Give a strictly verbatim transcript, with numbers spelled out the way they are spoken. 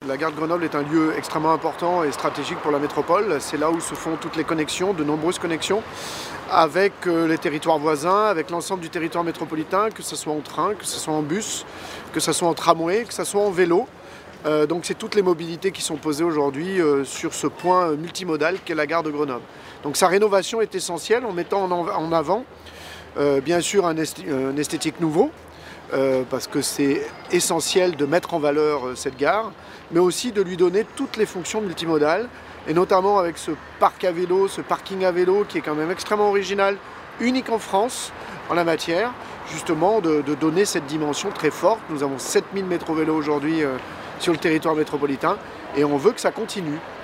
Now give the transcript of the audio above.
la gare de Grenoble est un lieu extrêmement important et stratégique pour la métropole. C'est là où se font toutes les connexions, de nombreuses connexions, avec les territoires voisins, avec l'ensemble du territoire métropolitain, que ce soit en train, que ce soit en bus, que ce soit en tramway, que ce soit en vélo. Euh, donc c'est toutes les mobilités qui sont posées aujourd'hui euh, sur ce point multimodal qu'est la gare de Grenoble. Donc sa rénovation est essentielle en mettant en, en avant euh, bien sûr un, esth un esthétique nouveau, euh, parce que c'est essentiel de mettre en valeur euh, cette gare, mais aussi de lui donner toutes les fonctions multimodales, et notamment avec ce parc à vélo, ce parking à vélo qui est quand même extrêmement original, unique en France en la matière, justement de, de donner cette dimension très forte. Nous avons sept mille métro-vélos aujourd'hui euh, sur le territoire métropolitain et on veut que ça continue.